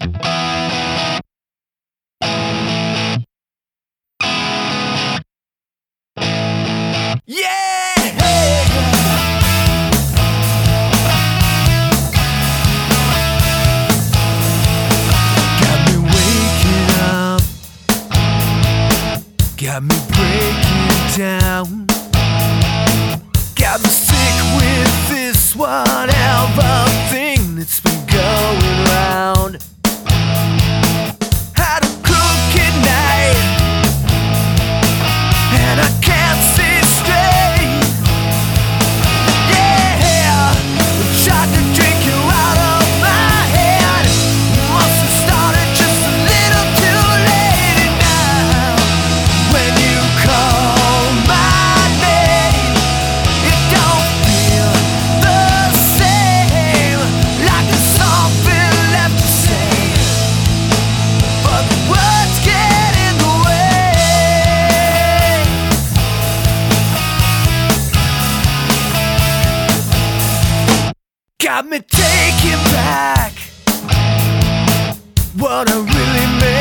Got me breaking down. Got me sick with this whatever thing that's been going round. Had a crooked night and I can't see straight. Yeah, I tried to drink you out of my head. Must have started just a little too late. And now when you call my name, it don't feel the same. Like there's something left to say, but the words get in the way. Got me taking back what I really meant.